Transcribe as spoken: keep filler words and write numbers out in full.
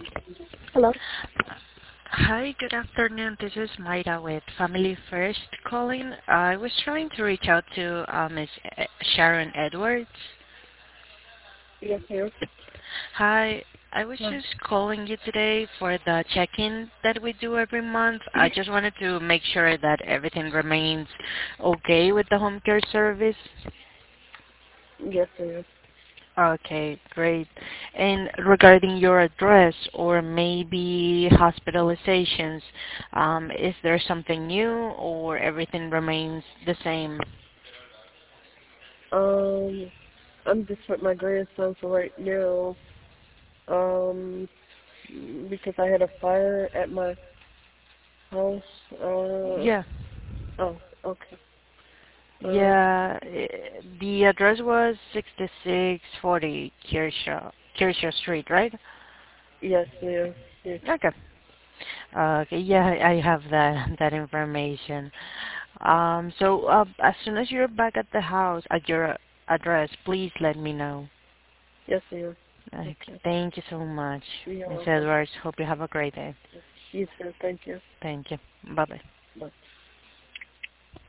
Hello. Hi, good afternoon. This is Mayra with Family First calling. I was trying to reach out to uh, Miss E- Sharon Edwards. Yes, ma'am. Hi, I was Hi. just calling you today for the check-in that we do every month. I just wanted to make sure that everything remains okay with the home care service. Yes, ma'am. Okay, great. And regarding your address or maybe hospitalizations, um, is there something new or everything remains the same? Um, I'm just with my grandson for right now. Um, because I had a fire at my house. Uh, Yeah. oh, okay. Uh, Yeah, eh, the address was sixty-six forty Kershaw, Kershaw Street, right? yes, ma'am. Yes. Okay. Uh, okay, yeah, I I have that that information. Um, so uh, as soon as you're back at the house at your address, please let me know. Yes, ma'am. Okay, Okay. thank you so much, You're Miss welcome. Edwards. Hope you have a great day. You too. Thank you. Thank you. Bye bye. Bye.